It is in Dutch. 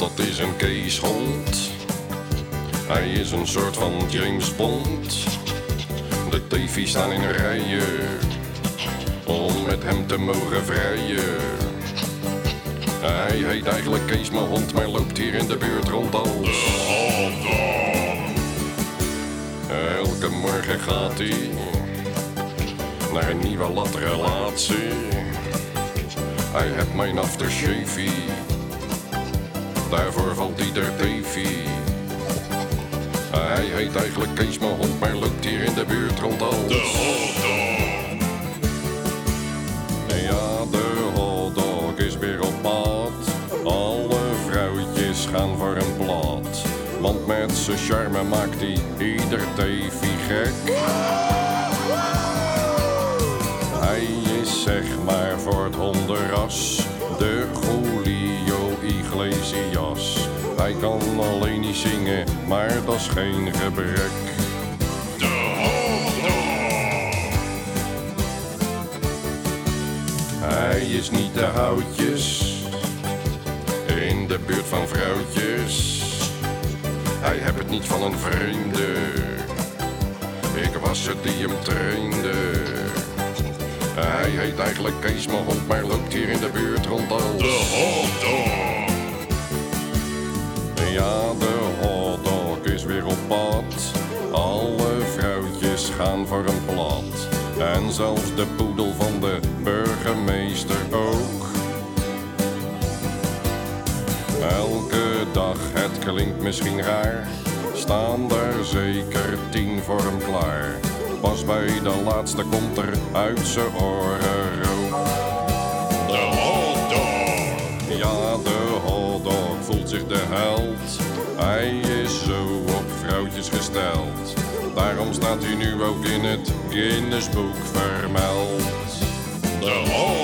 dat is een keeshond. Hij is een soort van James Bond. De teefies staan in rijen om met hem te mogen vrijen. Hij heet eigenlijk Kees mijn hond, maar loopt hier in de buurt rond als de hotdog. Elke morgen gaat hij naar een nieuwe latrelatie. Hij heeft mijn aftershave, daarvoor valt ieder teefie. Hij heet eigenlijk Kees mijn hond, maar loopt hier in de buurt rond als de hotdog. Ja, de hotdog is weer op pad. Alle vrouwtjes gaan voor een blad. Want met zijn charme maakt hij ieder teefie gek. Hij is zeg maar voor het hondenras de Julio Iglesias. Hij kan alleen niet zingen, maar dat is geen gebrek. De hotdog. Hij is niet de houtjes in de buurt van vrouwtjes. Hij heeft het niet van een vreemde. Ik was het die hem trainde. Hij heet eigenlijk Kees mijn hond, maar loopt hier in de buurt rond als de hotdog. Ja, de hotdog is weer op pad. Alle vrouwtjes gaan voor een plat. En zelfs de poedel van de burgemeester ook. Elke dag, het klinkt misschien raar, staan er zeker 10 voor hem klaar. Pas bij de laatste komt er uit zijn oren rook. De hotdog. Ja, de hotdog voelt zich de held. Hij is zo op vrouwtjes gesteld. Daarom staat hij nu ook in het Guinness Boek vermeld. De hotdog.